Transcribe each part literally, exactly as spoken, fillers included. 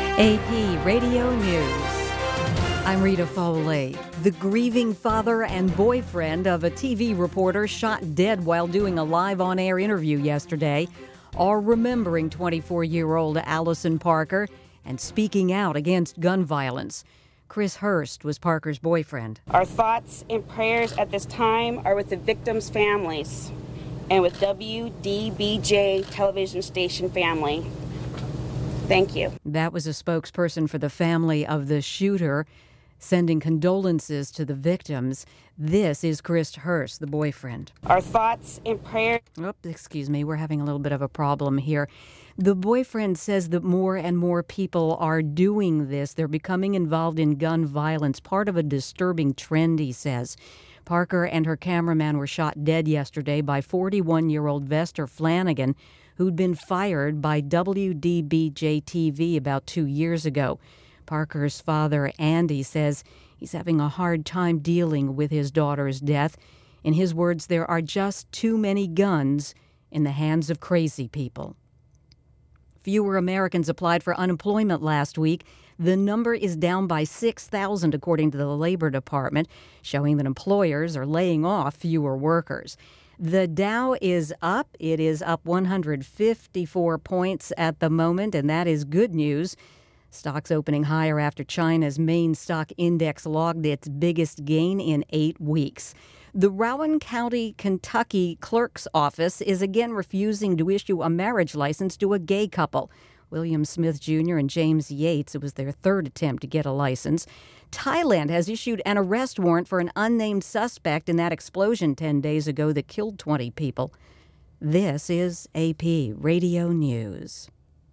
A P Radio News. I'm Rita Foley. The grieving father and boyfriend of a T V reporter shot dead while doing a live on-air interview yesterday are remembering twenty-four-year-old Allison Parker and speaking out against gun violence. Chris Hurst was Parker's boyfriend. Our thoughts and prayers at this time are with the victims' families and with W D B J television station family. Thank you. That was a spokesperson for the family of the shooter, sending condolences to the victims. This is Chris Hurst, the boyfriend. Our thoughts and prayers. Oh, excuse me, we're having a little bit of a problem here. The boyfriend says that more and more people are doing this. They're becoming involved in gun violence, part of a disturbing trend, he says. Parker and her cameraman were shot dead yesterday by forty-one-year-old Vester Flanagan, who'd been fired by W D B J T V about two years ago. Parker's father, Andy, says he's having a hard time dealing with his daughter's death. In his words, there are just too many guns in the hands of crazy people. Fewer Americans applied for unemployment last week. The number is down by six thousand, according to the Labor Department, showing that employers are laying off fewer workers. The Dow is up. It is up one hundred fifty-four points at the moment, and that is good news. Stocks opening higher after China's main stock index logged its biggest gain in eight weeks. The Rowan County, Kentucky clerk's office is again refusing to issue a marriage license to a gay couple. William Smith Junior and James Yates, it was their third attempt to get a license. Thailand has issued an arrest warrant for an unnamed suspect in that explosion ten days ago that killed twenty people. This is A P Radio News.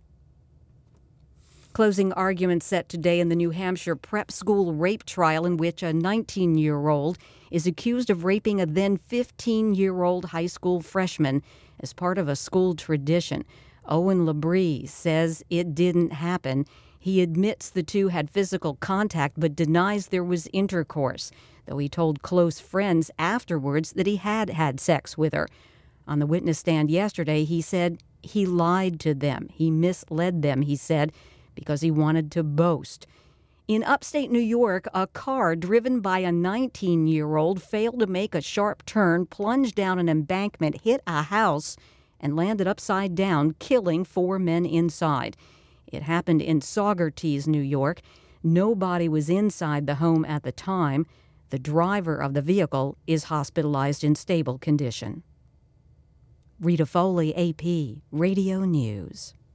Closing arguments set today in the New Hampshire prep school rape trial in which a nineteen-year-old is accused of raping a then fifteen-year-old high school freshman as part of a school tradition. Owen Labrie says it didn't happen. He admits the two had physical contact but denies there was intercourse, though he told close friends afterwards that he had had sex with her. On the witness stand yesterday, he said he lied to them. He misled them, he said, because he wanted to boast. In upstate New York, a car driven by a nineteen-year-old failed to make a sharp turn, plunged down an embankment, hit a house, and landed upside down, killing four men inside. It happened in Saugerties, New York. Nobody was inside the home at the time. The driver of the vehicle is hospitalized in stable condition. Rita Foley, A P Radio News.